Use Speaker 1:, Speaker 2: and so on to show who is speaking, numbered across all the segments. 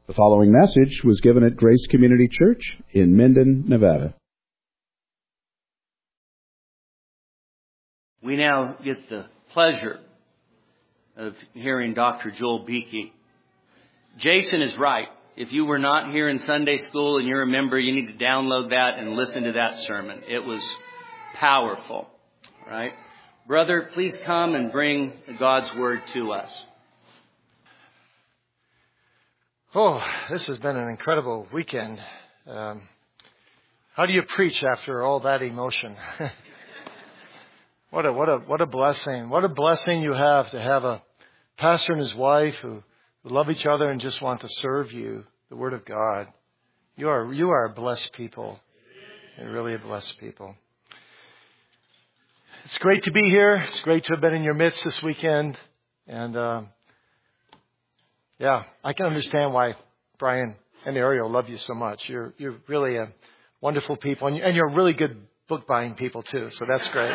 Speaker 1: The following message was given at Grace Community Church in Minden, Nevada.
Speaker 2: We now get the pleasure of hearing Dr. Joel Beeke. Jason is right. If you were not here in Sunday school and you're a member, you need to download that and listen to that sermon. It was powerful, right? Brother, please come and bring God's word to us.
Speaker 3: Oh, this has been an incredible weekend. How do you preach after all that emotion? What a blessing. What a blessing you have to have a pastor and his wife who love each other and just want to serve you, the Word of God. You are a blessed people. You're really a blessed people. It's great to be here. It's great to have been in your midst this weekend. And I can understand why Brian and Ariel love you so much. You're really a wonderful people, and you're really good book buying people too. So that's great.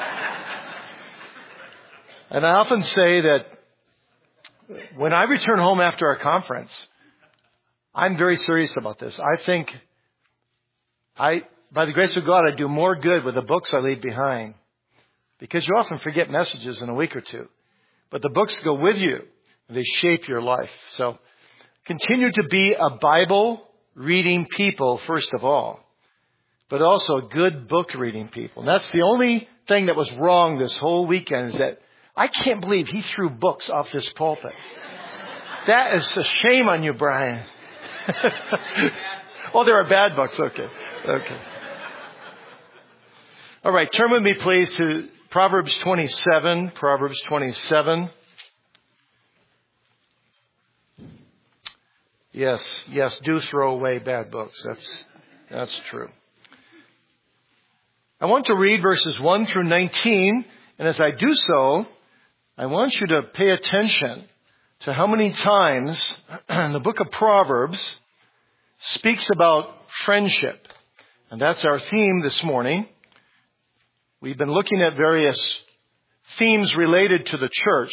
Speaker 3: And I often say that when I return home after our conference, I'm very serious about this. I think by the grace of God, I do more good with the books I leave behind, because you often forget messages in a week or two, but the books go with you. They shape your life. So continue to be a Bible reading people, first of all, but also good book reading people. And that's the only thing that was wrong this whole weekend, is that I can't believe he threw books off this pulpit. That is a shame on you, Brian. Oh, there are bad books. Okay. All right. Turn with me, please, to Proverbs 27. Proverbs 27. Yes, do throw away bad books. That's true. I want to read verses 1 through 19, and as I do so, I want you to pay attention to how many times the book of Proverbs speaks about friendship. And that's our theme this morning. We've been looking at various themes related to the church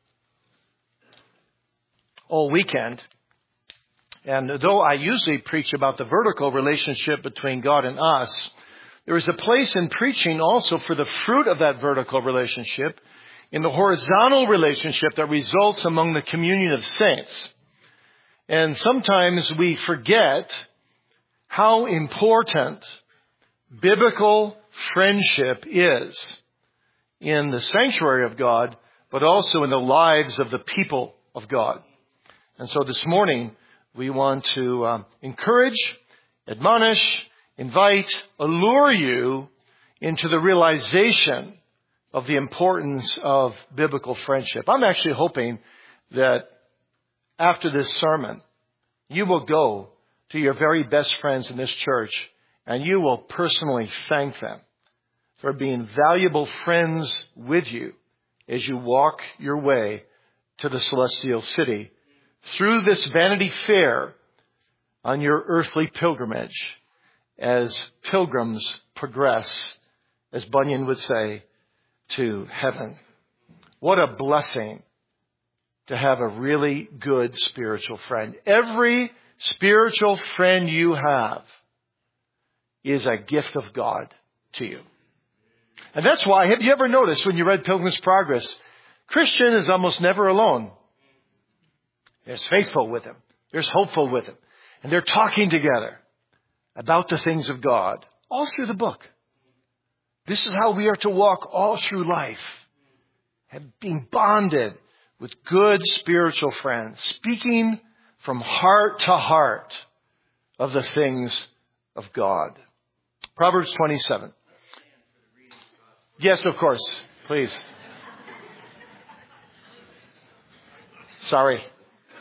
Speaker 3: all weekend. And though I usually preach about the vertical relationship between God and us, there is a place in preaching also for the fruit of that vertical relationship in the horizontal relationship that results among the communion of saints. And sometimes we forget how important biblical friendship is in the sanctuary of God, but also in the lives of the people of God. And so this morning, we want to encourage, admonish, invite, allure you into the realization of the importance of biblical friendship. I'm actually hoping that after this sermon, you will go to your very best friends in this church and you will personally thank them for being valuable friends with you as you walk your way to the celestial city through this Vanity Fair on your earthly pilgrimage, as pilgrims progress, as Bunyan would say, to heaven. What a blessing to have a really good spiritual friend. Every spiritual friend you have is a gift of God to you. And that's why, have you ever noticed when you read Pilgrim's Progress, Christian is almost never alone. There's faithful with him. There's hopeful with him. And they're talking together about the things of God all through the book. This is how we are to walk all through life, being bonded with good spiritual friends, speaking from heart to heart of the things of God. Proverbs 27. Yes, of course. Please. Sorry.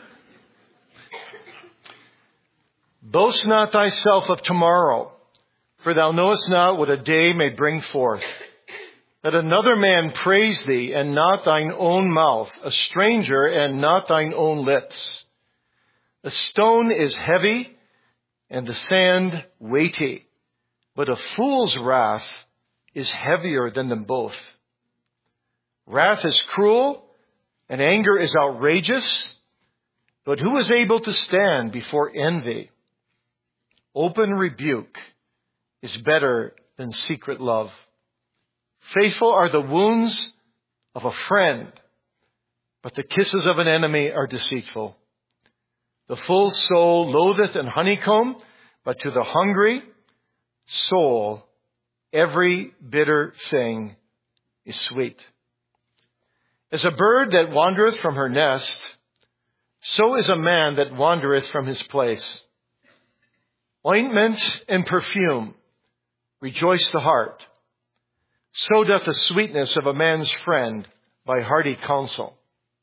Speaker 3: Boast not thyself of tomorrow, for thou knowest not what a day may bring forth. Let another man praise thee, and not thine own mouth, a stranger, and not thine own lips. The stone is heavy, and the sand weighty, but a fool's wrath is heavier than them both. Wrath is cruel, and anger is outrageous, But who is able to stand before envy? Open rebuke is better than secret love. Faithful are the wounds of a friend, but the kisses of an enemy are deceitful. The full soul loatheth an honeycomb, but to the hungry soul every bitter thing is sweet. As a bird that wandereth from her nest, so is a man that wandereth from his place. Ointment and perfume rejoice the heart. So doth the sweetness of a man's friend by hearty counsel.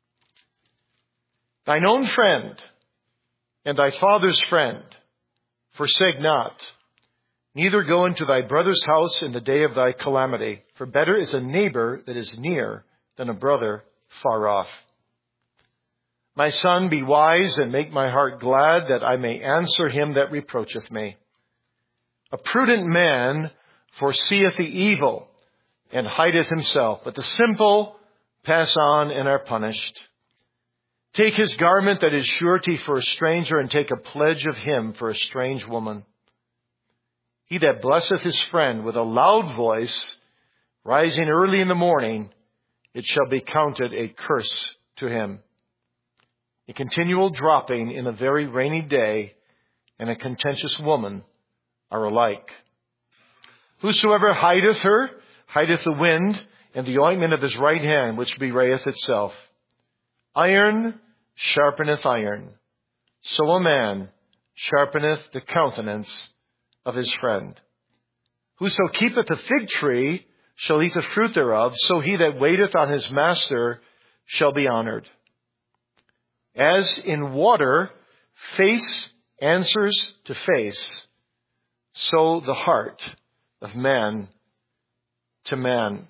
Speaker 3: Thine own friend and thy father's friend forsake not, neither go into thy brother's house in the day of thy calamity. For better is a neighbor that is near than a brother far off. My son, be wise and make my heart glad, that I may answer him that reproacheth me. A prudent man foreseeth the evil and hideth himself, but the simple pass on and are punished. Take his garment that is surety for a stranger, and take a pledge of him for a strange woman. He that blesseth his friend with a loud voice, rising early in the morning, it shall be counted a curse to him. A continual dropping in a very rainy day and a contentious woman are alike. Whosoever hideth her, hideth the wind, and the ointment of his right hand, which bewrayeth itself. Iron sharpeneth iron, so a man sharpeneth the countenance of his friend. Whoso keepeth a fig tree shall eat the fruit thereof, so he that waiteth on his master shall be honored. As in water, face answers to face, so the heart of man to man.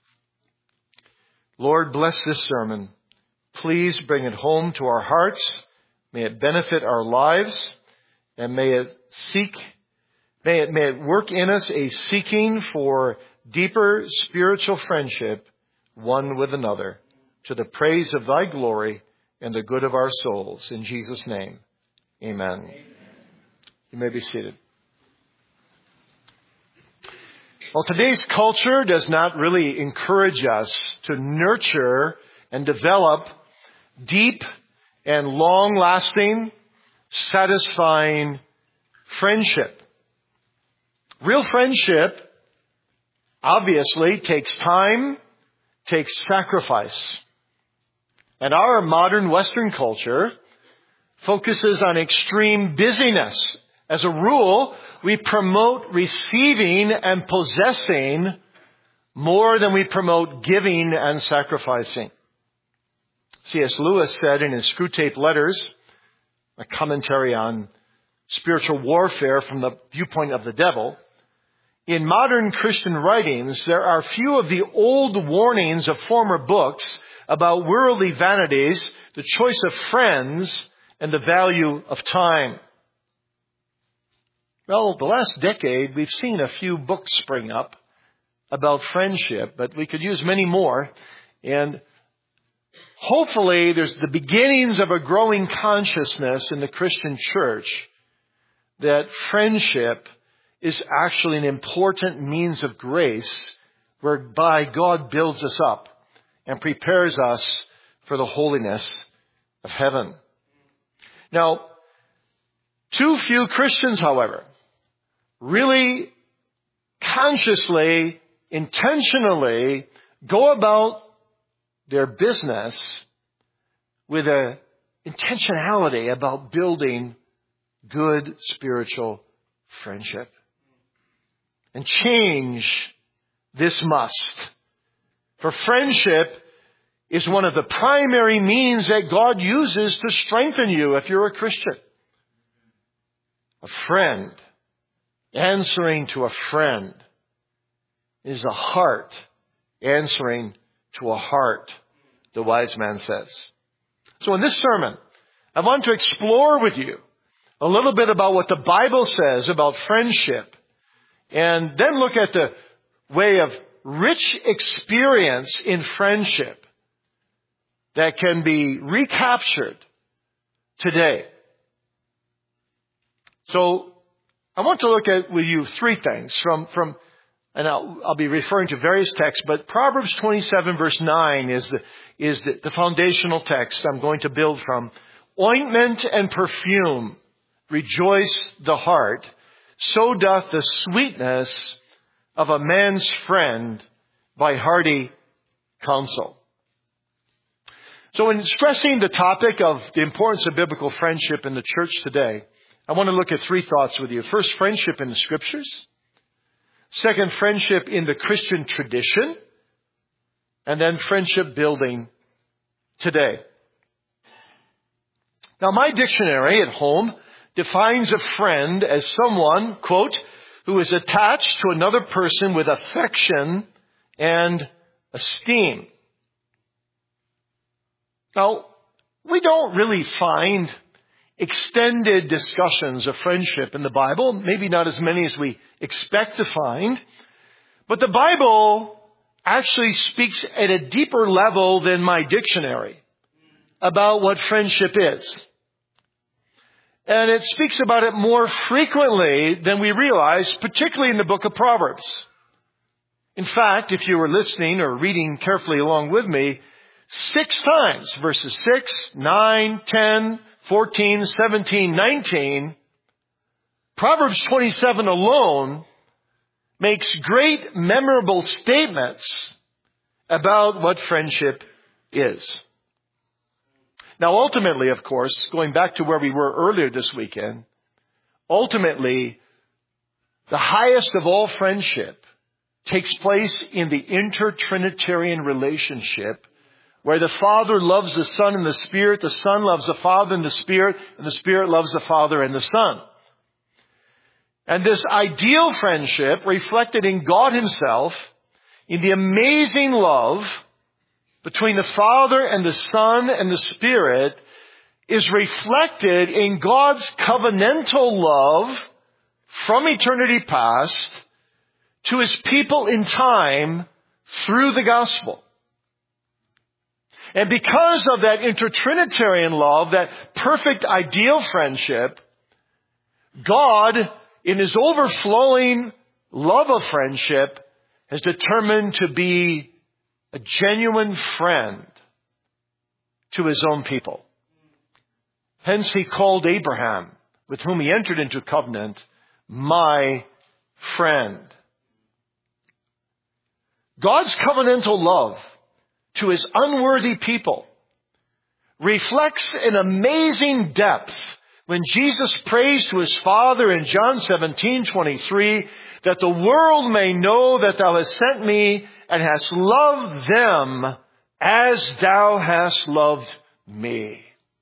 Speaker 3: Lord, bless this sermon. Please bring it home to our hearts. May it benefit our lives, and may it work in us a seeking for deeper spiritual friendship one with another, to the praise of thy glory and the good of our souls. In Jesus' name, amen. You may be seated. Well, today's culture does not really encourage us to nurture and develop deep and long-lasting, satisfying friendship. Real friendship obviously takes time, takes sacrifice. And our modern Western culture focuses on extreme busyness. As a rule, we promote receiving and possessing more than we promote giving and sacrificing. C.S. Lewis said in his Screwtape Letters, a commentary on spiritual warfare from the viewpoint of the devil, in modern Christian writings, there are few of the old warnings of former books about worldly vanities, the choice of friends, and the value of time. Well, the last decade, we've seen a few books spring up about friendship, but we could use many more. And hopefully, there's the beginnings of a growing consciousness in the Christian church that friendship is actually an important means of grace whereby God builds us up and prepares us for the holiness of heaven. Now, too few Christians, however, really consciously, intentionally go about their business with an intentionality about building good spiritual friendship. And change this must. For friendship is one of the primary means that God uses to strengthen you if you're a Christian. A friend answering to a friend is a heart answering to a heart, the wise man says. So in this sermon, I want to explore with you a little bit about what the Bible says about friendship, and then look at the way of rich experience in friendship that can be recaptured today. So I want to look at with you three things from and I'll be referring to various texts, but Proverbs 27 verse 9 is the foundational text I'm going to build from. Ointment and perfume rejoice the heart, so doth the sweetness of a man's friend by hearty counsel. So in stressing the topic of the importance of biblical friendship in the church today, I want to look at three thoughts with you. First, friendship in the Scriptures. Second, friendship in the Christian tradition. And then friendship building today. Now, my dictionary at home defines a friend as someone, quote, who is attached to another person with affection and esteem. Now, we don't really find extended discussions of friendship in the Bible, maybe not as many as we expect to find, but the Bible actually speaks at a deeper level than my dictionary about what friendship is. And it speaks about it more frequently than we realize, particularly in the book of Proverbs. In fact, if you were listening or reading carefully along with me, 6 times, verses 6, 9, 10, 14, 17, 19, Proverbs 27 alone makes great memorable statements about what friendship is. Now ultimately, of course, going back to where we were earlier this weekend, ultimately, the highest of all friendship takes place in the intertrinitarian relationship where the Father loves the Son and the Spirit loves the Father and the Spirit loves the Father and the Son. And this ideal friendship reflected in God Himself, in the amazing love between the Father and the Son and the Spirit, is reflected in God's covenantal love from eternity past to His people in time through the gospel. And because of that intertrinitarian love, that perfect ideal friendship, God, in His overflowing love of friendship, has determined to be a genuine friend to His own people. Hence He called Abraham, with whom He entered into covenant, my friend. God's covenantal love to His unworthy people reflects an amazing depth when Jesus prays to His Father in John 17:23, that the world may know that Thou hast sent me and hast loved them as Thou hast loved me.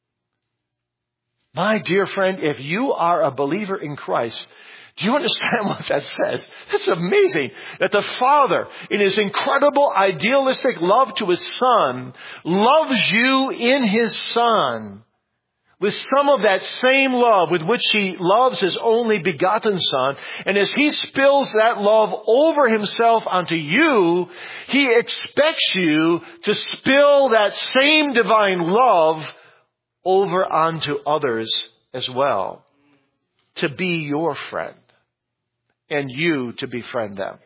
Speaker 3: My dear friend, if you are a believer in Christ, do you understand what that says? That's amazing that the Father, in His incredible idealistic love to His Son, loves you in His Son with some of that same love with which He loves His only begotten Son. And as He spills that love over Himself onto you, He expects you to spill that same divine love over onto others as well, to be your friend and you to befriend them.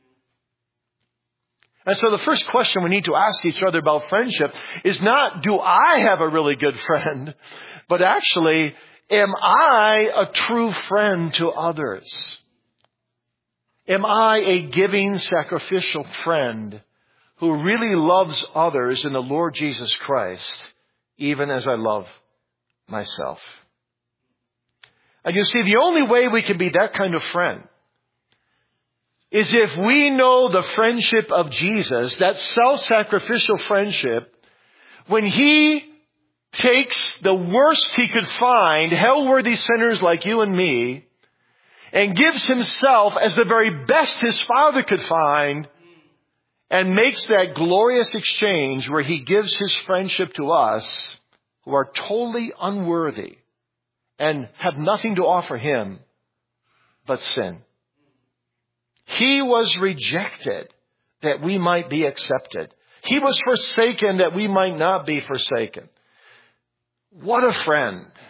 Speaker 3: And so the first question we need to ask each other about friendship is not, do I have a really good friend? But actually, am I a true friend to others? Am I a giving, sacrificial friend who really loves others in the Lord Jesus Christ, even as I love myself? And you see, the only way we can be that kind of friend is if we know the friendship of Jesus, that self-sacrificial friendship, when He takes the worst He could find, hell-worthy sinners like you and me, and gives Himself as the very best His Father could find, and makes that glorious exchange where He gives His friendship to us who are totally unworthy and have nothing to offer Him but sin. He was rejected that we might be accepted. He was forsaken that we might not be forsaken. What a friend.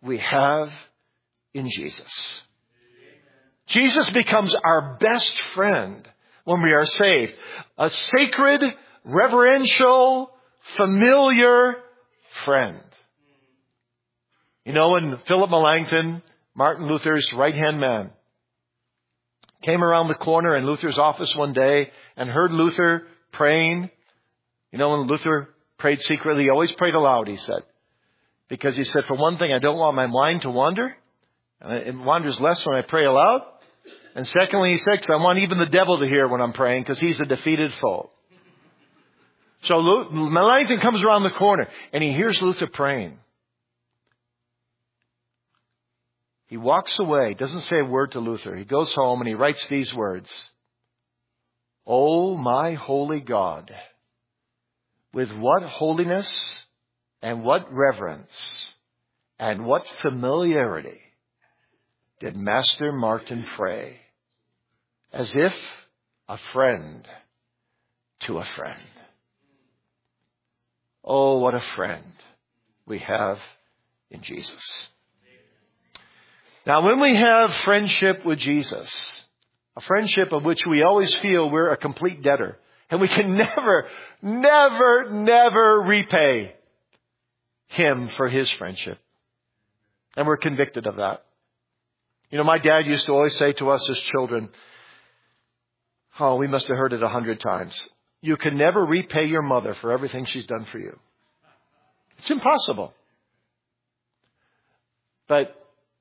Speaker 3: we have in Jesus. Jesus becomes our best friend when we are saved. A sacred, reverential, familiar friend. You know, when Philip Melanchthon, Martin Luther's right-hand man, came around the corner in Luther's office one day and heard Luther praying. You know, when Luther prayed secretly, he always prayed aloud, he said. Because he said, for one thing, I don't want my mind to wander. It wanders less when I pray aloud. And secondly, he said, because I want even the devil to hear when I'm praying, because he's a defeated foe. So Melanchthon comes around the corner, and he hears Luther praying. He walks away, doesn't say a word to Luther. He goes home and he writes these words. Oh, my holy God, with what holiness and what reverence and what familiarity did Master Martin pray, as if a friend to a friend. Oh, what a friend we have in Jesus. Now, when we have friendship with Jesus, a friendship of which we always feel we're a complete debtor, and we can never repay Him for His friendship. And we're convicted of that. You know, my dad used to always say to us as children, oh, we must have heard it 100 times. You can never repay your mother for everything she's done for you. It's impossible. But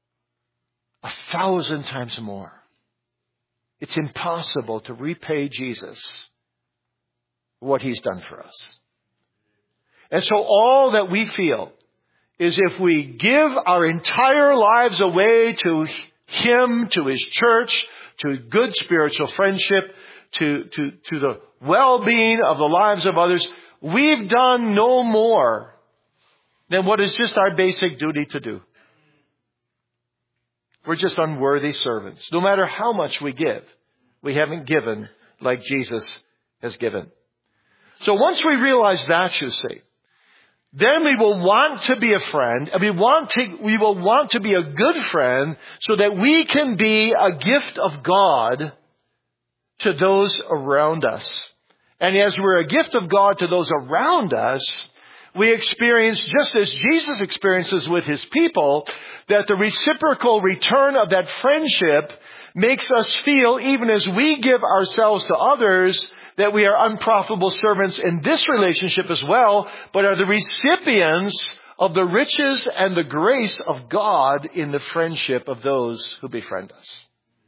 Speaker 3: 1,000 times more. It's impossible to repay Jesus what He's done for us. And so all that we feel is if we give our entire lives away to Him, to His church, to good spiritual friendship, to the well-being of the lives of others, we've done no more than what is just our basic duty to do. We're just unworthy servants. No matter how much we give, we haven't given like Jesus has given. So once we realize that, you see, then we will want to be a friend, and we will want to be a good friend so that we can be a gift of God to those around us. And as we're a gift of God to those around us, we experience, just as Jesus experiences with His people, that the reciprocal return of that friendship makes us feel, even as we give ourselves to others, that we are unprofitable servants in this relationship as well, but are the recipients of the riches and the grace of God in the friendship of those who befriend us.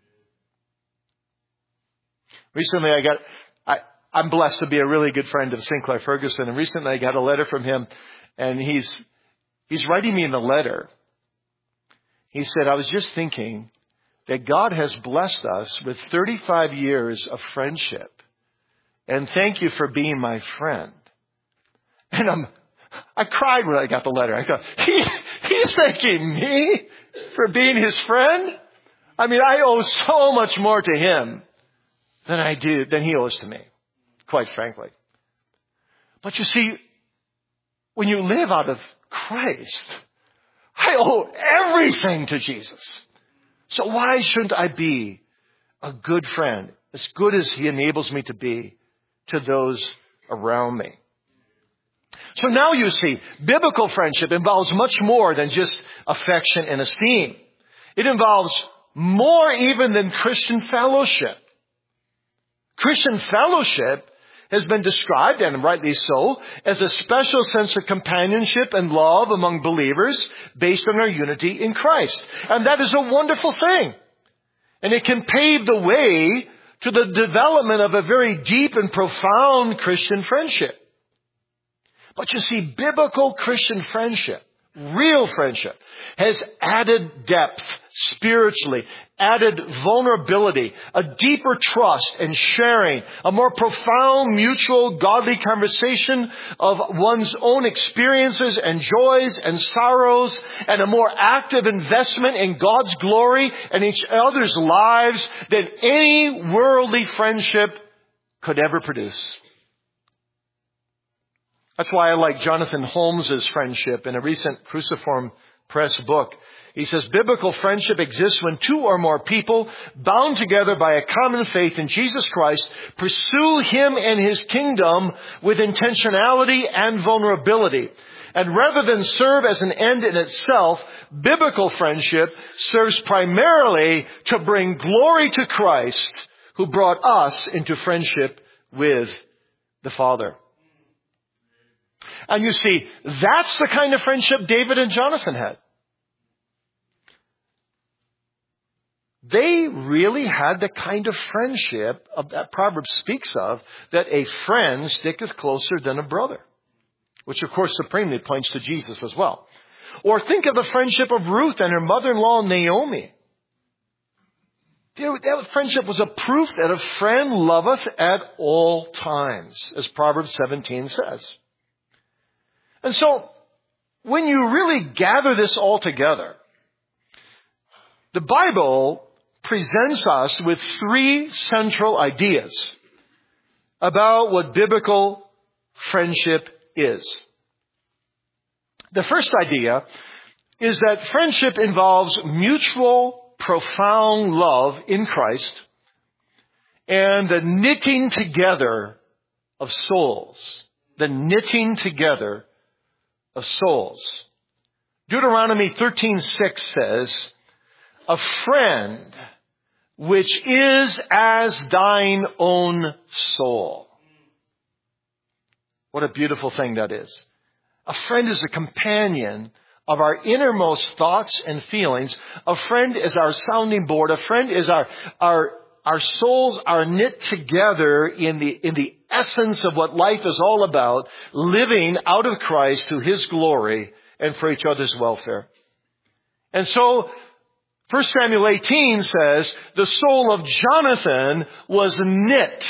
Speaker 3: Recently I'm blessed to be a really good friend of Sinclair Ferguson, and recently I got a letter from him, and he's writing me in the letter. He said, I was just thinking that God has blessed us with 35 years of friendship, and thank you for being my friend. And I cried when I got the letter. I go, he's thanking me for being his friend? I mean, I owe so much more to him than he owes to me, quite frankly. But you see, when you live out of Christ, I owe everything to Jesus. So why shouldn't I be a good friend, as good as he enables me to be, to those around me? So now you see, biblical friendship involves much more than just affection and esteem. It involves more even than Christian fellowship. Christian fellowship has been described, and rightly so, as a special sense of companionship and love among believers based on our unity in Christ. And that is a wonderful thing. And it can pave the way to the development of a very deep and profound Christian friendship. But you see, biblical Christian friendship, real friendship, has added depth spiritually, added vulnerability, a deeper trust and sharing, a more profound mutual godly conversation of one's own experiences and joys and sorrows, and a more active investment in God's glory and each other's lives than any worldly friendship could ever produce. That's why I like Jonathan Holmes' friendship in a recent Cruciform Press book. He says, biblical friendship exists when two or more people, bound together by a common faith in Jesus Christ, pursue Him and His kingdom with intentionality and vulnerability. And rather than serve as an end in itself, biblical friendship serves primarily to bring glory to Christ, who brought us into friendship with the Father. And you see, that's the kind of friendship David and Jonathan had. They really had the kind of friendship that Proverbs speaks of, that a friend sticketh closer than a brother. Which, of course, supremely points to Jesus as well. Or think of the friendship of Ruth and her mother-in-law Naomi. That friendship was a proof that a friend loveth at all times, as Proverbs 17 says. And so, when you really gather this all together, the Bible presents us with three central ideas about what biblical friendship is. The first idea is that friendship involves mutual, profound love in Christ and the knitting together of souls. The knitting together of souls. Deuteronomy 13:6 says, a friend which is as thine own soul. What a beautiful thing that is. A friend is a companion of our innermost thoughts and feelings. A friend is our sounding board. A friend is our souls are knit together in the essence of what life is all about, living out of Christ to His glory and for each other's welfare. And so, 1 Samuel 18 says, the soul of Jonathan was knit.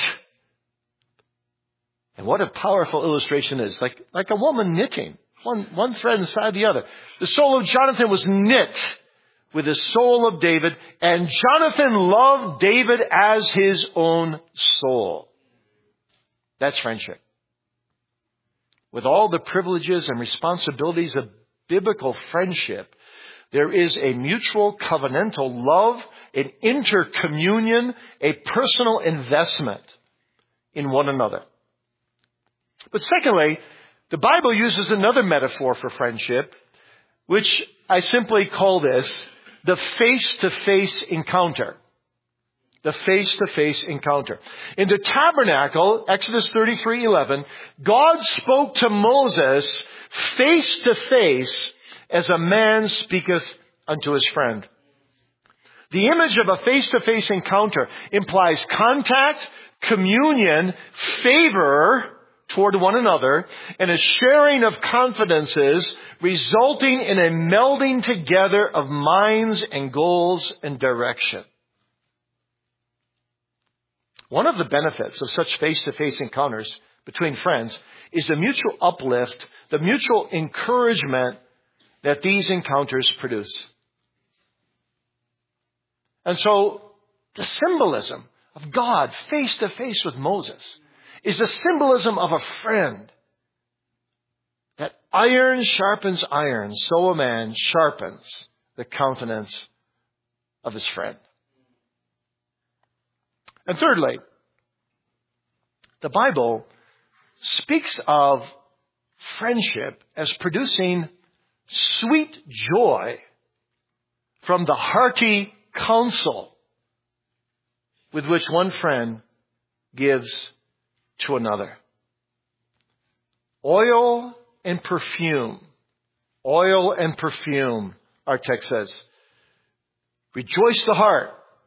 Speaker 3: And what a powerful illustration is. Like a woman knitting. One thread inside the other. The soul of Jonathan was knit with the soul of David. And Jonathan loved David as his own soul. That's friendship. With all the privileges and responsibilities of biblical friendship, there is a mutual covenantal love, an intercommunion, a personal investment in one another. But secondly, the Bible uses another metaphor for friendship, which I simply call this the face-to-face encounter. The face-to-face encounter. In the tabernacle, Exodus 33:11, God spoke to Moses face-to-face as a man speaketh unto his friend. The image of a face-to-face encounter implies contact, communion, favor toward one another, and a sharing of confidences resulting in a melding together of minds and goals and direction. One of the benefits of such face-to-face encounters between friends is the mutual uplift, the mutual encouragement that these encounters produce. And so, the symbolism of God face-to-face with Moses is the symbolism of a friend. That iron sharpens iron, so a man sharpens the countenance of his friend. And thirdly, the Bible speaks of friendship as producing sweet joy from the hearty counsel with which one friend gives to another. Oil and perfume. Oil and perfume, our text says. Rejoice the heart.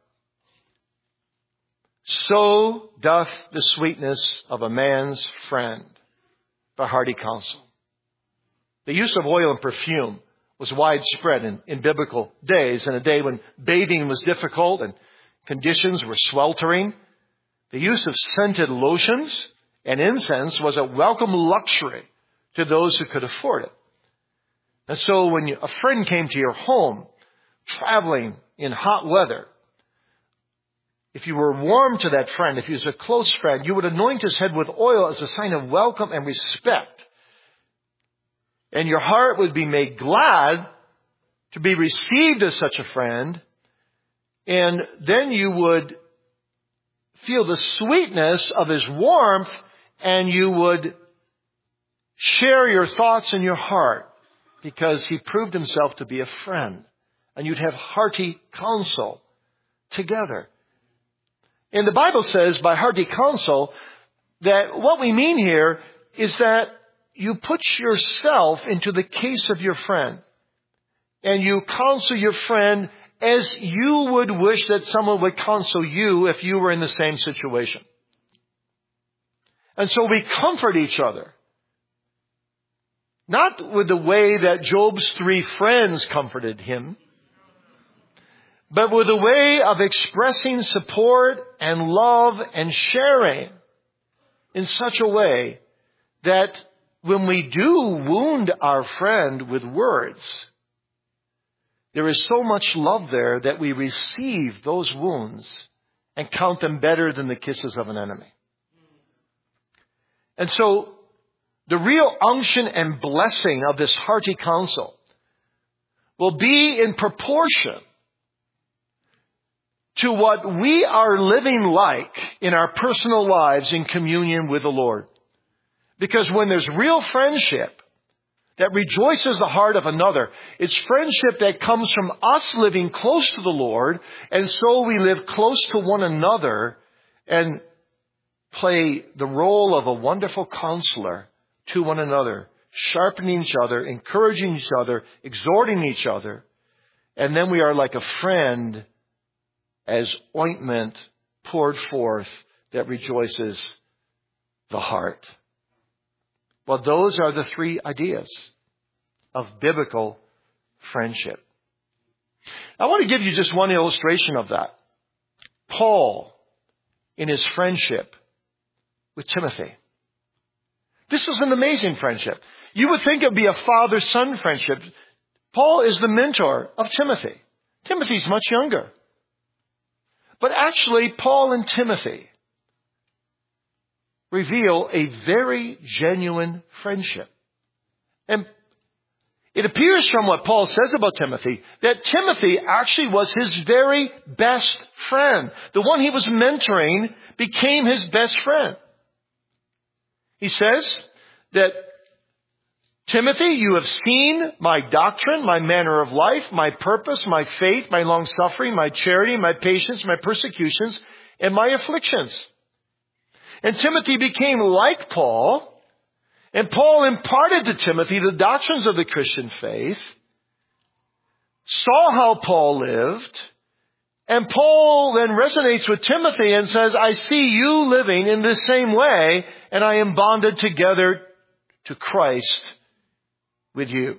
Speaker 3: So doth the sweetness of a man's friend, the hearty counsel. The use of oil and perfume was widespread in biblical days, in a day when bathing was difficult and conditions were sweltering. The use of scented lotions and incense was a welcome luxury to those who could afford it. And so when a friend came to your home, traveling in hot weather, if you were warm to that friend, if he was a close friend, you would anoint his head with oil as a sign of welcome and respect. And your heart would be made glad to be received as such a friend, and then you would feel the sweetness of his warmth, and you would share your thoughts in your heart because he proved himself to be a friend. And you'd have hearty counsel together. And the Bible says by hearty counsel that what we mean here is that you put yourself into the case of your friend. And you counsel your friend as you would wish that someone would counsel you if you were in the same situation. And so we comfort each other. Not with the way that Job's 3 friends comforted him, but with a way of expressing support and love and sharing in such a way that when we do wound our friend with words, there is so much love there that we receive those wounds and count them better than the kisses of an enemy. And so the real unction and blessing of this hearty counsel will be in proportion to what we are living like in our personal lives in communion with the Lord. Because when there's real friendship that rejoices the heart of another, it's friendship that comes from us living close to the Lord, and so we live close to one another and play the role of a wonderful counselor to one another, sharpening each other, encouraging each other, exhorting each other. And then we are like a friend as ointment poured forth that rejoices the heart. Well, those are the 3 ideas of biblical friendship. I want to give you just one illustration of that. Paul, in his friendship with Timothy. This is an amazing friendship. You would think it would be a father-son friendship. Paul is the mentor of Timothy. Timothy's much younger. But actually, Paul and Timothy reveal a very genuine friendship. And it appears from what Paul says about Timothy that Timothy actually was his very best friend. The one he was mentoring became his best friend. He says that, Timothy, you have seen my doctrine, my manner of life, my purpose, my faith, my long-suffering, my charity, my patience, my persecutions, and my afflictions. And Timothy became like Paul, and Paul imparted to Timothy the doctrines of the Christian faith, saw how Paul lived, and Paul then resonates with Timothy and says, I see you living in the same way, and I am bonded together to Christ with you.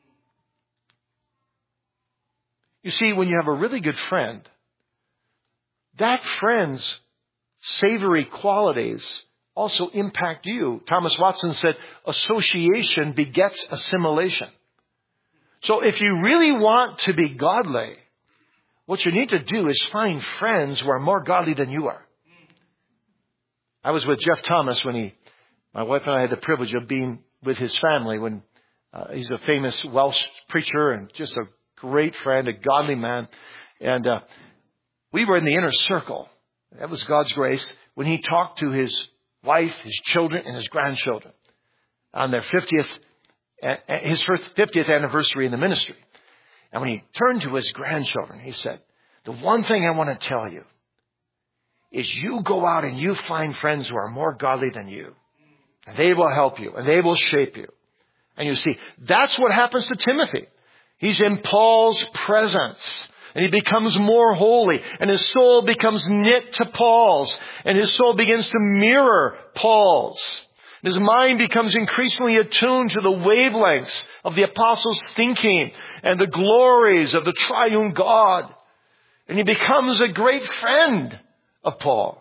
Speaker 3: You see, when you have a really good friend, that friend's savory qualities also impact you. Thomas Watson said, association begets assimilation. So if you really want to be godly, what you need to do is find friends who are more godly than you are. I was with Jeff Thomas when my wife and I had the privilege of being with his family when he's a famous Welsh preacher and just a great friend, a godly man. And we were in the inner circle. That was God's grace when he talked to his wife, his children, and his grandchildren on their 50th anniversary in the ministry. And when he turned to his grandchildren, he said, the one thing I want to tell you is you go out and you find friends who are more godly than you. And they will help you and they will shape you. And you see, that's what happens to Timothy. He's in Paul's presence. And he becomes more holy. And his soul becomes knit to Paul's. And his soul begins to mirror Paul's. His mind becomes increasingly attuned to the wavelengths of the apostles' thinking and the glories of the triune God. And he becomes a great friend of Paul.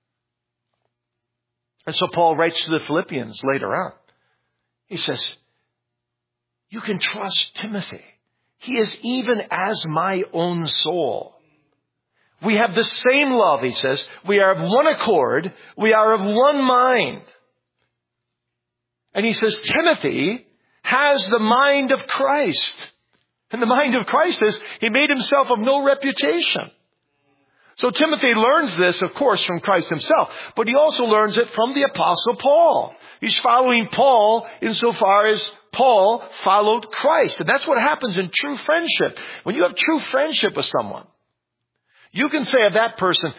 Speaker 3: And so Paul writes to the Philippians later on. He says, you can trust Timothy. He is even as my own soul. We have the same love, he says. We are of one accord. We are of one mind. And he says, Timothy has the mind of Christ. And the mind of Christ is he made himself of no reputation. So Timothy learns this, of course, from Christ himself, but he also learns it from the Apostle Paul. He's following Paul insofar as Paul followed Christ. And that's what happens in true friendship. When you have true friendship with someone, you can say of that person,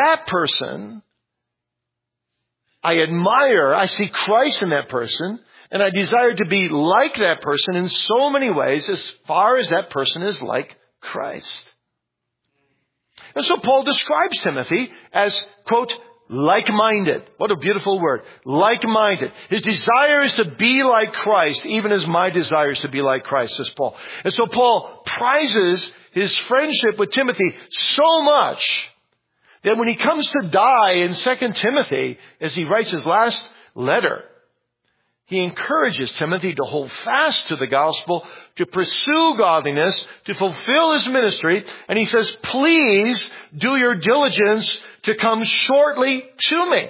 Speaker 3: I admire, I see Christ in that person, and I desire to be like that person in so many ways as far as that person is like Christ. And so Paul describes Timothy as, quote, like-minded. What a beautiful word. Like-minded. His desire is to be like Christ, even as my desire is to be like Christ, says Paul. And so Paul prizes his friendship with Timothy so much that when he comes to die in 2 Timothy, as he writes his last letter, he encourages Timothy to hold fast to the gospel, to pursue godliness, to fulfill his ministry. And he says, please do your diligence to come shortly to me.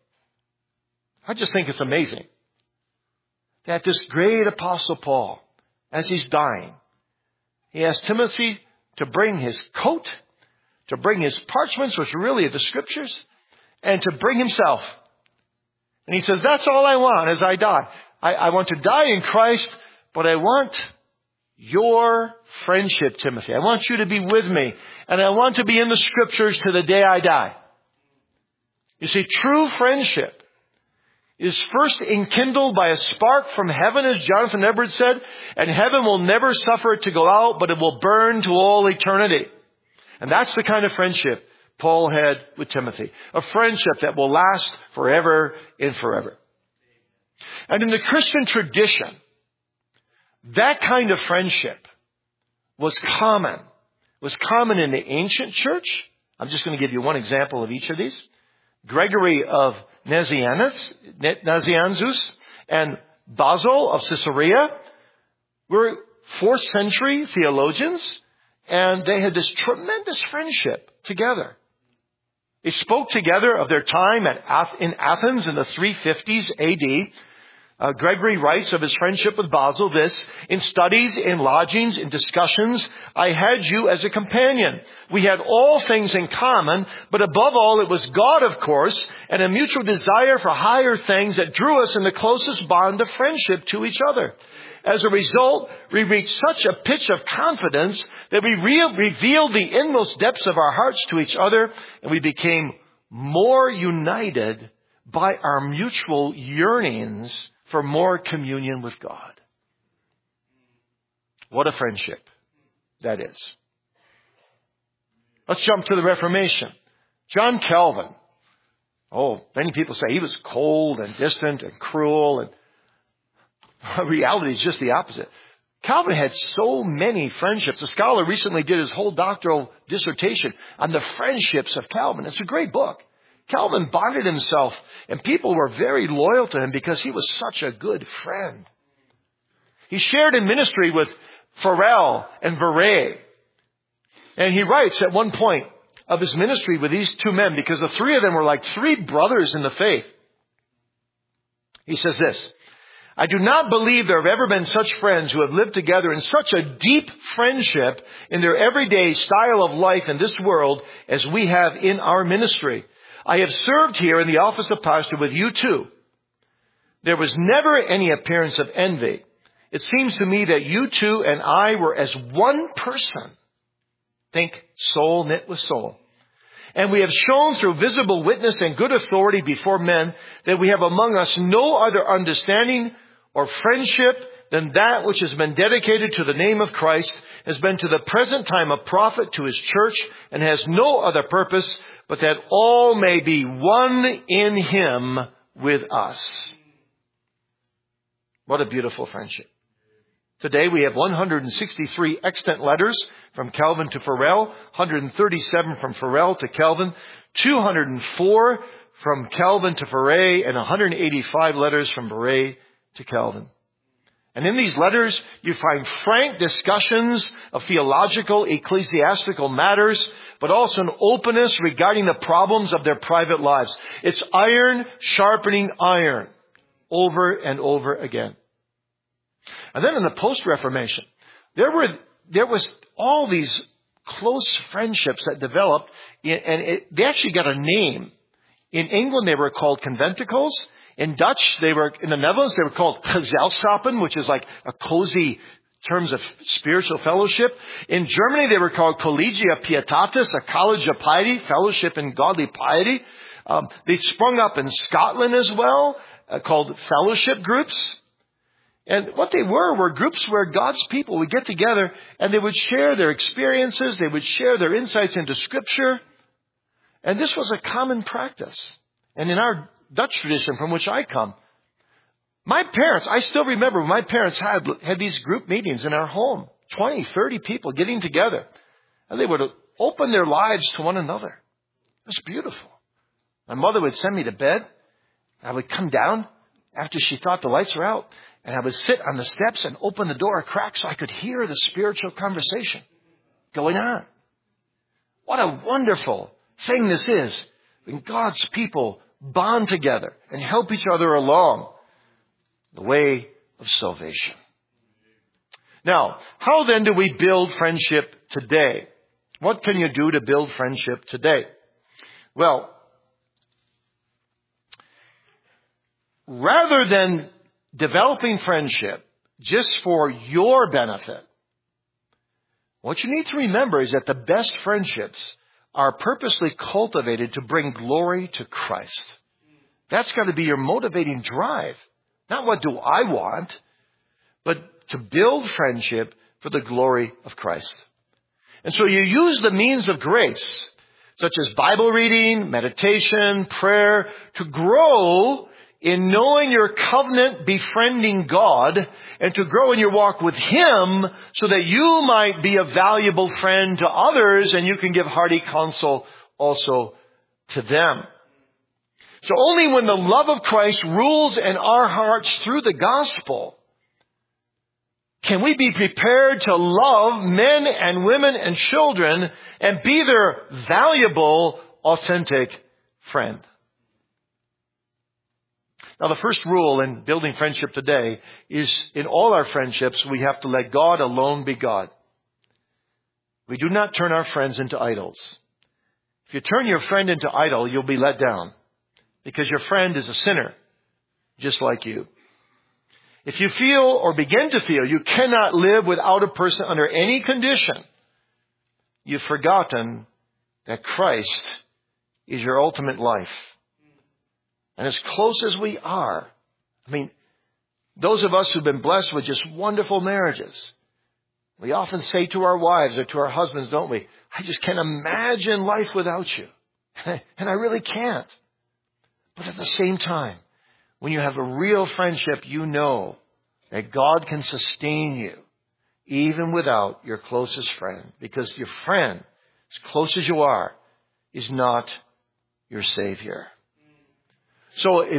Speaker 3: I just think it's amazing that this great apostle Paul, as he's dying, he asks Timothy to bring his coat, to bring his parchments, which are really the scriptures, and to bring himself. And he says, that's all I want as I die. I want to die in Christ, but I want your friendship, Timothy. I want you to be with me. And I want to be in the scriptures to the day I die. You see, true friendship is first enkindled by a spark from heaven, as Jonathan Edwards said, and heaven will never suffer it to go out, but it will burn to all eternity. And that's the kind of friendship Paul had with Timothy. A friendship that will last forever and forever. And in the Christian tradition, that kind of friendship was common. Was common in the ancient church. I'm just going to give you one example of each of these. Gregory of Nazianzus and Basil of Caesarea were 4th century theologians, and they had this tremendous friendship together. They spoke together of their time in Athens in the 350s AD. Gregory writes of his friendship with Basil this, in studies, in lodgings, in discussions, I had you as a companion. We had all things in common, but above all it was God, of course, and a mutual desire for higher things that drew us in the closest bond of friendship to each other. As a result, we reached such a pitch of confidence that we revealed the inmost depths of our hearts to each other, and we became more united by our mutual yearnings for more communion with God. What a friendship that is. Let's jump to the Reformation. John Calvin. Many people say he was cold and distant and cruel, and reality is just the opposite. Calvin had so many friendships. A scholar recently did his whole doctoral dissertation on the friendships of Calvin. It's a great book. Calvin bonded himself, and people were very loyal to him because he was such a good friend. He shared in ministry with Farel and Verret. And he writes at one point of his ministry with these two men, because the three of them were like 3 brothers in the faith. He says this, I do not believe there have ever been such friends who have lived together in such a deep friendship in their everyday style of life in this world as we have in our ministry. I have served here in the office of pastor with you too. There was never any appearance of envy. It seems to me that you two and I were as one person. Think soul knit with soul. And we have shown through visible witness and good authority before men that we have among us no other understanding or friendship than that which has been dedicated to the name of Christ, has been to the present time a profit to his church, and has no other purpose but that all may be one in him with us. What a beautiful friendship. Today we have 163 extant letters from Calvin to Farel, 137 from Farel to Calvin, 204 from Calvin to Verret, and 185 letters from Verret to Calvin. And in these letters, you find frank discussions of theological, ecclesiastical matters, but also an openness regarding the problems of their private lives. It's iron sharpening iron over and over again. And then in the post-Reformation, there were there was all these close friendships that developed, and they actually got a name. In England, they were called conventicles. In Dutch, in the Netherlands, they were called gezelschappen, which is like a cozy terms of spiritual fellowship. In Germany, they were called Collegia Pietatis, a college of piety, fellowship in godly piety. They sprung up in Scotland as well, called fellowship groups. And what they were groups where God's people would get together and they would share their experiences, they would share their insights into Scripture. And this was a common practice. And in our Dutch tradition from which I come, my parents, I still remember my parents had these group meetings in our home, 20, 30 people getting together. And they would open their lives to one another. It was beautiful. My mother would send me to bed. I would come down after she thought the lights were out. And I would sit on the steps and open the door a crack so I could hear the spiritual conversation going on. What a wonderful thing this is when God's people bond together and help each other along the way of salvation. Now, how then do we build friendship today? What can you do to build friendship today? Well, rather than developing friendship just for your benefit, what you need to remember is that the best friendships are purposely cultivated to bring glory to Christ. That's got to be your motivating drive. Not what do I want, but to build friendship for the glory of Christ. And so you use the means of grace, such as Bible reading, meditation, prayer, to grow in knowing your covenant befriending God and to grow in your walk with Him so that you might be a valuable friend to others and you can give hearty counsel also to them. So only when the love of Christ rules in our hearts through the gospel can we be prepared to love men and women and children and be their valuable, authentic friend. Now, the first rule in building friendship today is in all our friendships, we have to let God alone be God. We do not turn our friends into idols. If you turn your friend into idol, you'll be let down because your friend is a sinner, just like you. If you feel or begin to feel you cannot live without a person under any condition, you've forgotten that Christ is your ultimate life. And as close as we are, those of us who've been blessed with just wonderful marriages, we often say to our wives or to our husbands, don't we? I just can't imagine life without you. And I really can't. But at the same time, when you have a real friendship, you know that God can sustain you even without your closest friend. Because your friend, as close as you are, is not your Savior. So a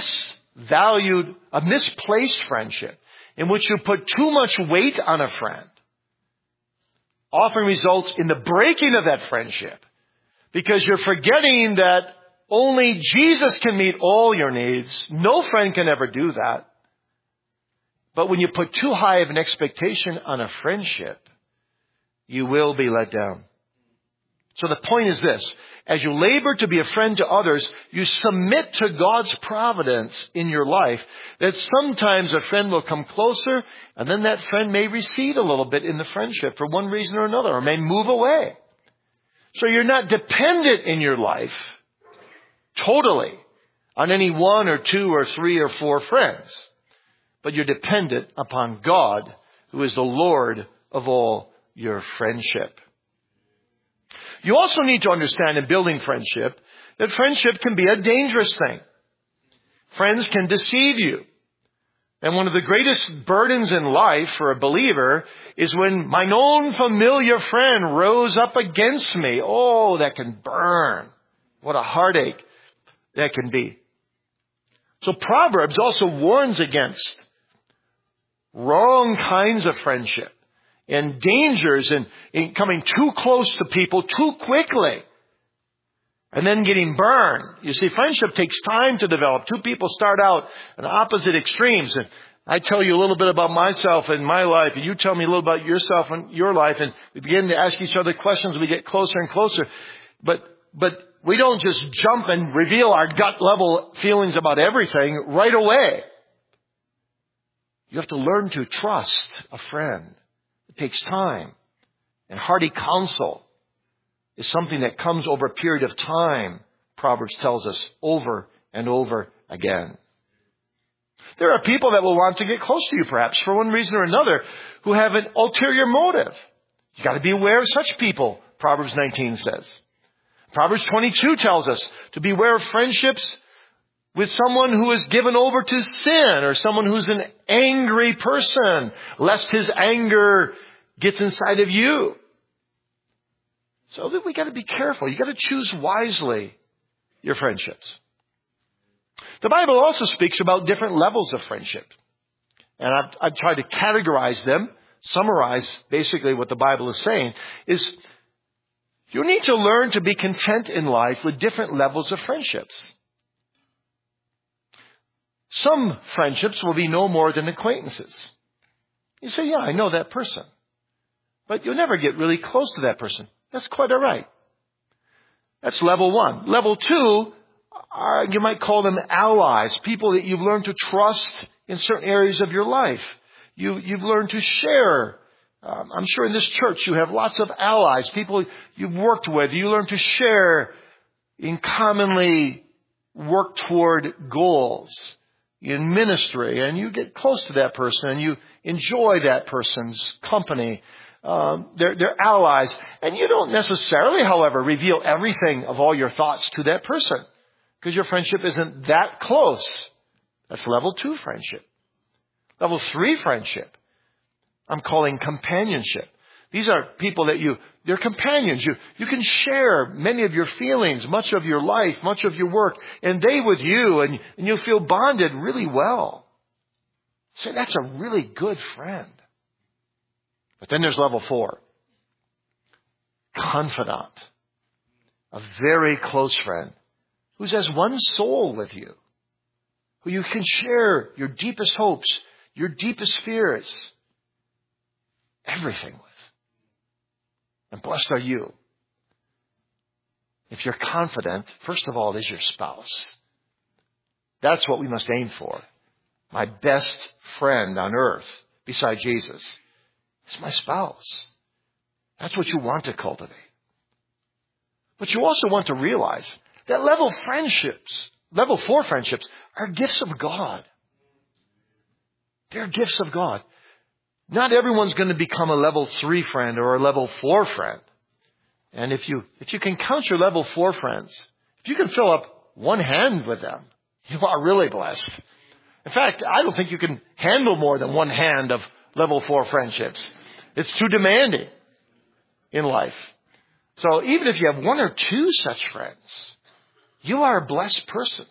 Speaker 3: misplaced friendship in which you put too much weight on a friend often results in the breaking of that friendship because you're forgetting that only Jesus can meet all your needs. No friend can ever do that. But when you put too high of an expectation on a friendship, you will be let down. So the point is this. As you labor to be a friend to others, you submit to God's providence in your life that sometimes a friend will come closer and then that friend may recede a little bit in the friendship for one reason or another or may move away. So you're not dependent in your life totally on any one or two or three or four friends, but you're dependent upon God, who is the Lord of all your friendship. You also need to understand in building friendship that friendship can be a dangerous thing. Friends can deceive you. And one of the greatest burdens in life for a believer is when my known familiar friend rose up against me. Oh, that can burn. What a heartache that can be. So Proverbs also warns against wrong kinds of friendship and dangers in coming too close to people too quickly and then getting burned. You see, friendship takes time to develop. Two people start out on opposite extremes and I tell you a little bit about myself and my life, and you tell me a little about yourself and your life, and we begin to ask each other questions. We get closer and closer. But we don't just jump and reveal our gut level feelings about everything right away. You have to learn to trust a friend. It takes time. And hearty counsel is something that comes over a period of time, Proverbs tells us, over and over again. There are people that will want to get close to you, perhaps, for one reason or another, who have an ulterior motive. You got to be aware of such people, Proverbs 19 says. Proverbs 22 tells us to beware of friendships with someone who is given over to sin, or someone who's an angry person, lest his anger gets inside of you. So that we got to be careful. You got to choose wisely your friendships. The Bible also speaks about different levels of friendship. And I've tried to categorize them, summarize basically what the Bible is saying, is you need to learn to be content in life with different levels of friendships. Some friendships will be no more than acquaintances. You say, yeah, I know that person. But you'll never get really close to that person. That's quite all right. That's level one. Level two, you might call them allies, people that you've learned to trust in certain areas of your life. You've learned to share. I'm sure in this church you have lots of allies, people you've worked with. You learn to share in commonly work toward goals in ministry, and you get close to that person and you enjoy that person's company. They're allies. And you don't necessarily, however, reveal everything of all your thoughts to that person, because your friendship isn't that close. That's level 2 friendship. Level 3 friendship, I'm calling companionship. These are people that they're companions. You can share many of your feelings, much of your life, much of your work, and they with you, and you'll feel bonded really well. So that's a really good friend. But then there's level 4. Confidant. A very close friend who's as one soul with you, who you can share your deepest hopes, your deepest fears, everything with. And blessed are you if you're confident, first of all, is your spouse. That's what we must aim for. My best friend on earth, beside Jesus, is my spouse. That's what you want to cultivate. But you also want to realize that level 4 friendships, are gifts of God. They're gifts of God. Not everyone's going to become a level 3 friend or a level 4 friend. And if you can count your level 4 friends, if you can fill up one hand with them, you are really blessed. In fact, I don't think you can handle more than one hand of level 4 friendships. It's too demanding in life. So even if you have 1 or 2 such friends, you are a blessed person.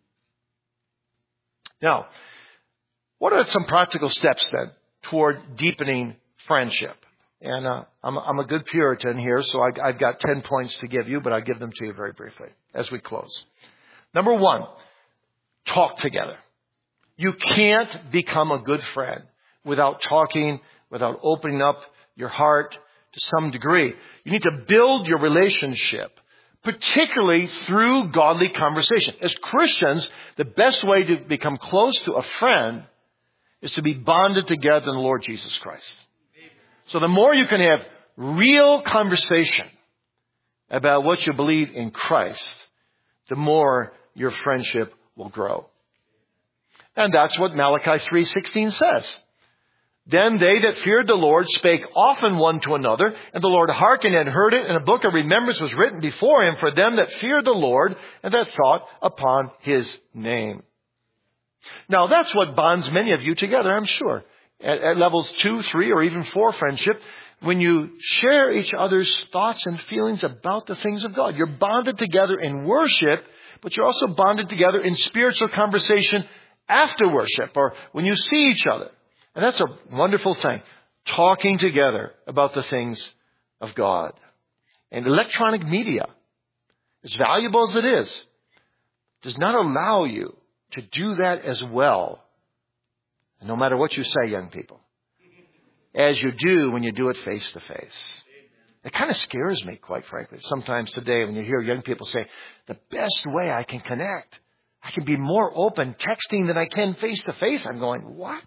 Speaker 3: Now, what are some practical steps then toward deepening friendship? And I'm a good Puritan here, so I've got 10 points to give you, but I'll give them to you very briefly as we close. Number 1, talk together. You can't become a good friend without talking, without opening up your heart to some degree. You need to build your relationship, particularly through godly conversation. As Christians, the best way to become close to a friend is to be bonded together in the Lord Jesus Christ. So the more you can have real conversation about what you believe in Christ, the more your friendship will grow. And that's what Malachi 3:16 says. Then they that feared the Lord spake often one to another, and the Lord hearkened and heard it, and a book of remembrance was written before him for them that feared the Lord and that thought upon his name. Now that's what bonds many of you together, I'm sure. At levels 2, 3, or even 4 friendship, when you share each other's thoughts and feelings about the things of God. You're bonded together in worship, but you're also bonded together in spiritual conversation after worship or when you see each other. And that's a wonderful thing. Talking together about the things of God. And electronic media, as valuable as it is, does not allow you to do that as well And no matter what you say, young people, as you do when you do it face to face. It kind of scares me, quite frankly, sometimes today when you hear young people say, the best way I can connect, I can be more open texting than I can face to face. I'm going, what?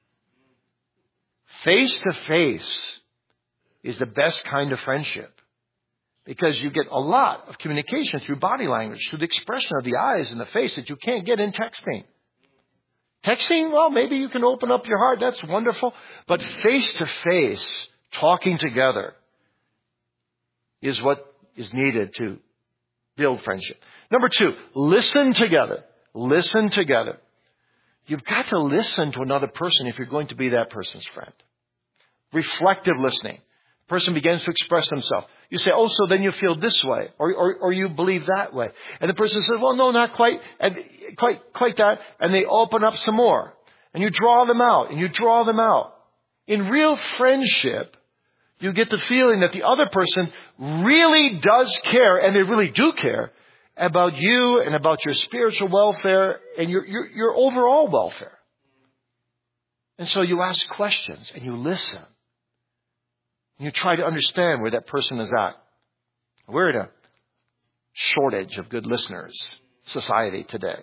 Speaker 3: Face to face is the best kind of friendship because you get a lot of communication through body language, through the expression of the eyes and the face that you can't get in texting. Texting, well, maybe you can open up your heart. That's wonderful. But face to face, talking together, is what is needed to build friendship. Number 2, listen together. Listen together. You've got to listen to another person if you're going to be that person's friend. Reflective listening. The person begins to express themselves. You say, oh, so then you feel this way, or you believe that way. And the person says, well, no, not quite, and quite that. And they open up some more. And you draw them out, and you draw them out. In real friendship, you get the feeling that the other person really does care, and they really do care, about you and about your spiritual welfare and your overall welfare. And so you ask questions and you listen. And you try to understand where that person is at. We're in a shortage of good listeners society today.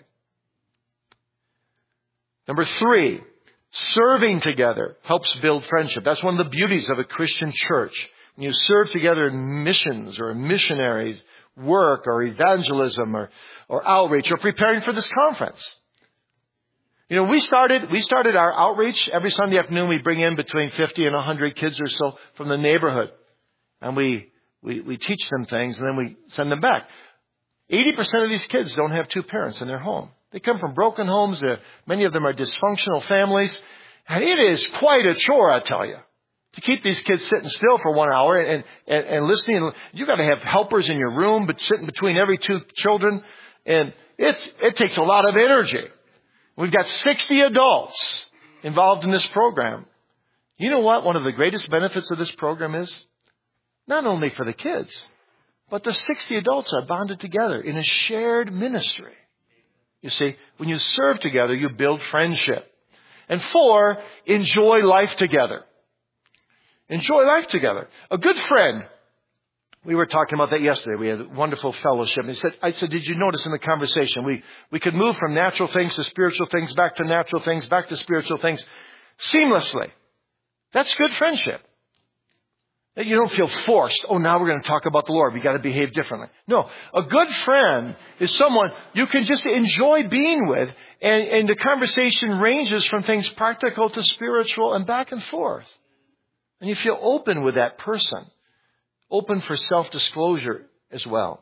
Speaker 3: Number 3, serving together helps build friendship. That's one of the beauties of a Christian church. When you serve together in missions or missionaries work or evangelism or outreach or preparing for this conference. You know, we started our outreach. Every Sunday afternoon we bring in between 50 and 100 kids or so from the neighborhood. And we teach them things and then we send them back. 80% of these kids don't have 2 parents in their home. They come from broken homes. Many of them are dysfunctional families. And it is quite a chore, I tell you, to keep these kids sitting still for 1 hour and listening. You've got to have helpers in your room, but sitting between every 2 children. And it takes a lot of energy. We've got 60 adults involved in this program. You know what? One of the greatest benefits of this program is not only for the kids, but the 60 adults are bonded together in a shared ministry. You see, when you serve together, you build friendship. And 4, enjoy life together. Enjoy life together. A good friend, we were talking about that yesterday. We had a wonderful fellowship. And I said, did you notice in the conversation, we could move from natural things to spiritual things, back to natural things, back to spiritual things seamlessly. That's good friendship. You don't feel forced. Oh, now we're going to talk about the Lord. We got to behave differently. No, a good friend is someone you can just enjoy being with. And the conversation ranges from things practical to spiritual and back and forth. And you feel open with that person. Open for self-disclosure as well.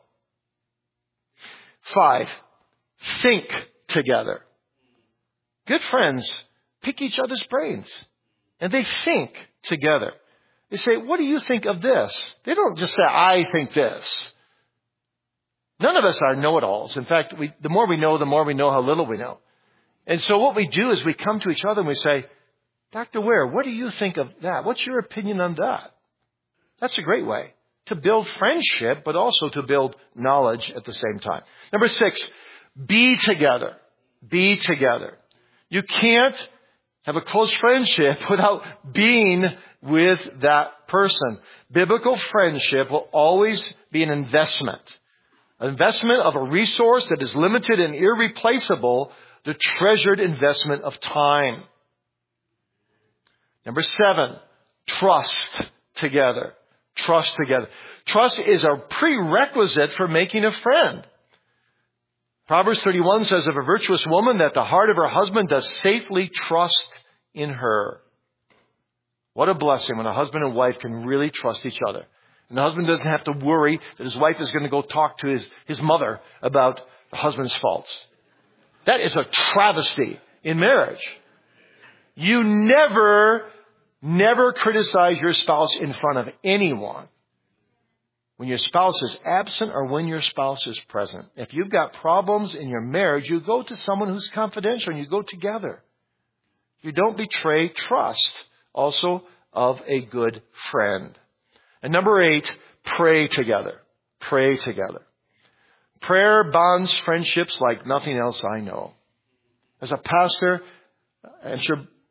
Speaker 3: 5, think together. Good friends pick each other's brains. And they think together. They say, what do you think of this? They don't just say, I think this. None of us are know-it-alls. In fact, the more we know how little we know. And so what we do is we come to each other and we say, Dr. Ware, what do you think of that? What's your opinion on that? That's a great way to build friendship, but also to build knowledge at the same time. Number 6, be together. Be together. You can't have a close friendship without being with that person. Biblical friendship will always be an investment. An investment of a resource that is limited and irreplaceable, the treasured investment of time. Number 7, trust together. Trust together. Trust is a prerequisite for making a friend. Proverbs 31 says of a virtuous woman that the heart of her husband does safely trust in her. What a blessing when a husband and wife can really trust each other. And the husband doesn't have to worry that his wife is going to go talk to his mother about the husband's faults. That is a travesty in marriage. You never criticize your spouse in front of anyone. When your spouse is absent or when your spouse is present. If you've got problems in your marriage, you go to someone who's confidential and you go together. You don't betray trust also of a good friend. And number 8, pray together. Pray together. Prayer bonds friendships like nothing else I know. As a pastor, I'm sure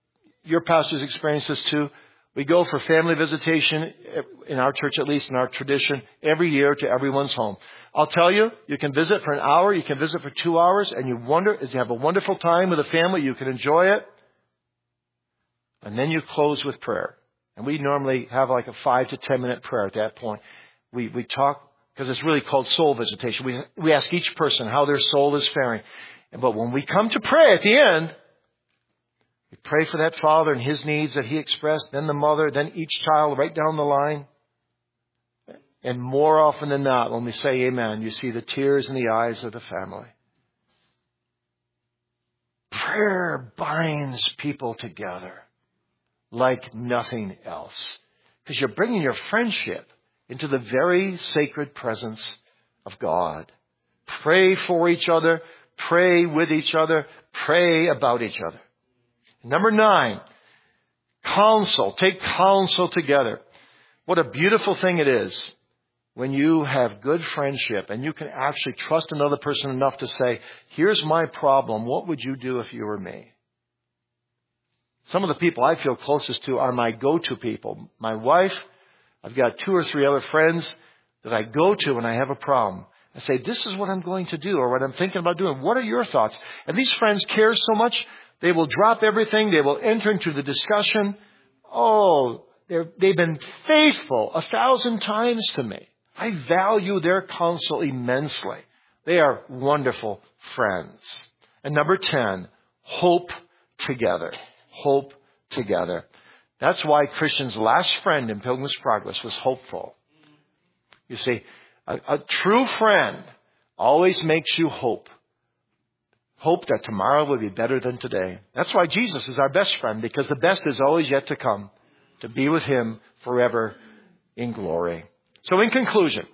Speaker 3: your pastors experience this too. We go for family visitation, in our church at least, in our tradition, every year to everyone's home. I'll tell you, you can visit for an hour, you can visit for 2 hours, and you have a wonderful time with the family, you can enjoy it. And then you close with prayer. And we normally have like a 5 to 10 minute prayer at that point. We talk, because it's really called soul visitation. We ask each person how their soul is faring. But when we come to pray at the end, we pray for that father and his needs that he expressed, then the mother, then each child right down the line. And more often than not, when we say amen, you see the tears in the eyes of the family. Prayer binds people together like nothing else. Because you're bringing your friendship into the very sacred presence of God. Pray for each other. Pray with each other. Pray about each other. Number 9, counsel. Take counsel together. What a beautiful thing it is when you have good friendship and you can actually trust another person enough to say, here's my problem. What would you do if you were me? Some of the people I feel closest to are my go-to people. My wife, I've got 2 or 3 other friends that I go to when I have a problem. I say, this is what I'm going to do or what I'm thinking about doing. What are your thoughts? And these friends care so much, they will drop everything. They will enter into the discussion. Oh, they've been faithful 1,000 times to me. I value their counsel immensely. They are wonderful friends. And number 10, hope together. Hope together. That's why Christian's last friend in Pilgrim's Progress was hopeful. You see, a true friend always makes you hope. Hope that tomorrow will be better than today. That's why Jesus is our best friend, because the best is always yet to come, to be with him forever in glory. So in conclusion,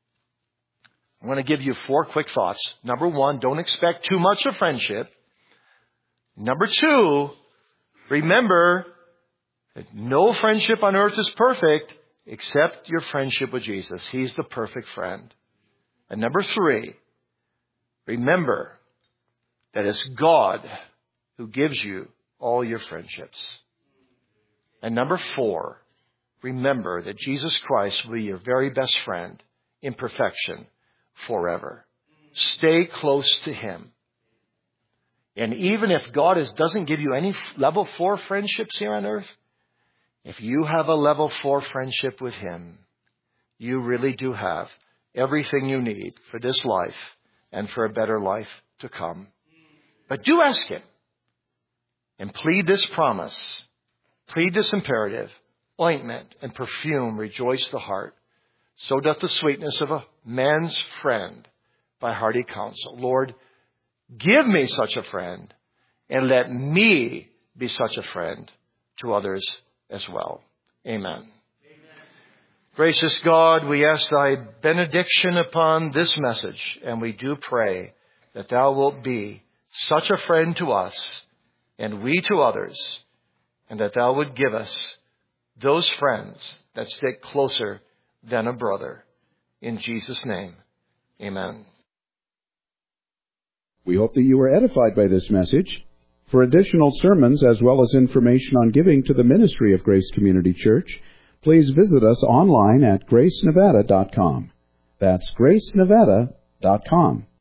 Speaker 3: I'm going to give you 4 quick thoughts. Number 1, don't expect too much of friendship. Number 2, remember that no friendship on earth is perfect except your friendship with Jesus. He's the perfect friend. And number 3, remember that it's God who gives you all your friendships. And number 4, remember that Jesus Christ will be your very best friend in perfection forever. Stay close to him. And even if God doesn't give you any level 4 friendships here on earth, if you have a level 4 friendship with him, you really do have everything you need for this life and for a better life to come. But do ask him and plead this promise, plead this imperative, ointment and perfume rejoice the heart. So doth the sweetness of a man's friend by hearty counsel. Lord, give me such a friend and let me be such a friend to others as well. Amen. Gracious God, we ask thy benediction upon this message, and we do pray that thou wilt be such a friend to us and we to others, and that thou would give us those friends that stick closer than a brother. In Jesus' name, amen.
Speaker 1: We hope that you were edified by this message. For additional sermons as well as information on giving to the ministry of Grace Community Church, please visit us online at gracenevada.com. That's gracenevada.com.